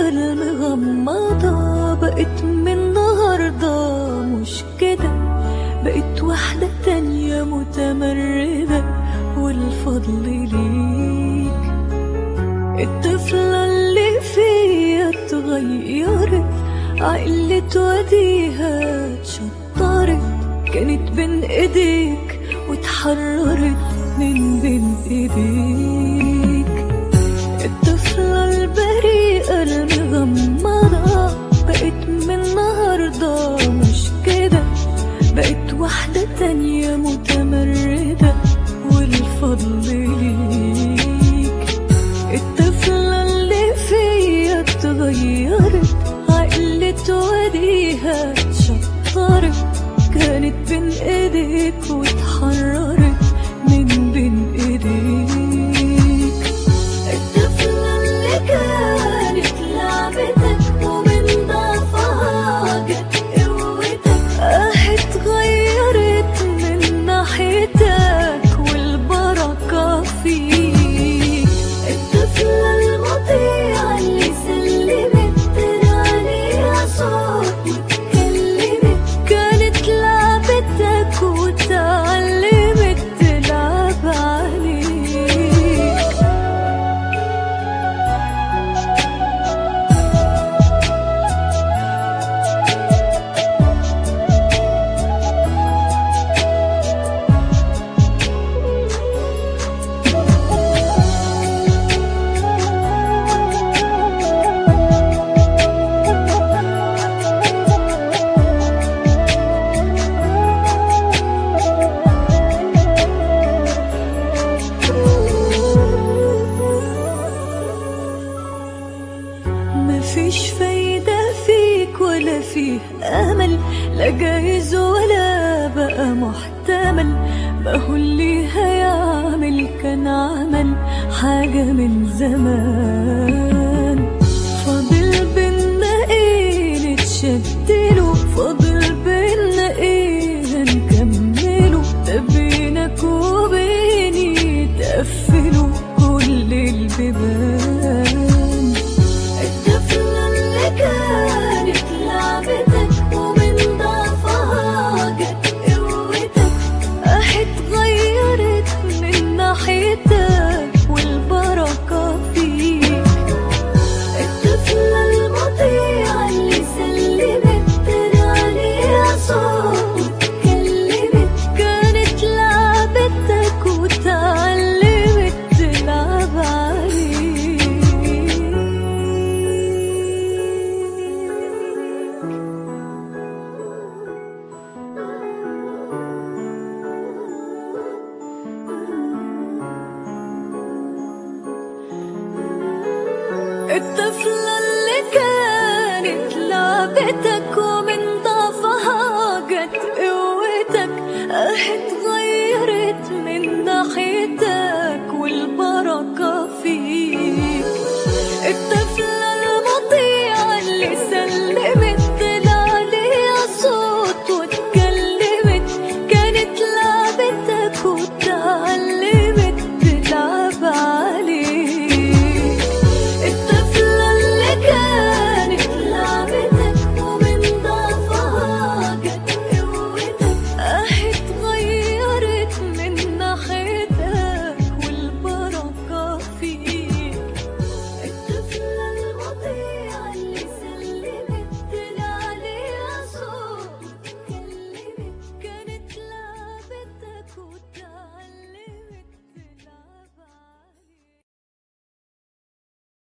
المغمضة بقت من النهاردة مش كده، بقت واحدة تانية متمردة والفضل ليك. الطفلة اللي فيا اتغيرت، عقلت وديها اتشطرت، كانت بين ايديك واتحررت من بين ايديك. الطفلة البريئة المغمضة بقت من النهاردة مش كده، بقت واحدة تانية متمردة والفضل ليك. الطفلة اللي فيا اتغيرت، عقلت وديها اتشطرت، كانت بين ايديك واتحررت من بين ايديك. الطفلة اللي كانت لعبتك ومن ضعفها جت قوتك، اتغيرت من ناحيتك والبركة فيك. الطفلة المطيعة اللي سلمت عليها صوت واتكلمت، كانت لعبتك وتعلمت تلعب عليك. مفيش فايدة فيك ولا فيه أمل، لا جايز ولا بقى محتمل، ما هو اللي هيعمل كان عمل حاجة من زمان. فاضل بينا ايه نتشدله، فاضل بينا ايه نكمله، ده بينك وبيني تقفلوا كل البيبان. كانت لعبتك ومن ضعفها جت قوتك، اتغيرت من ناحيتك والبركة فيك. الطفلة المطيعة اللي سلمت عليها صوت واتكلمت، كانت لعبتك وتعلمت تلعب عليك. الطفلة اللي كانت لعبتك ومن ضعفها جت قوتك،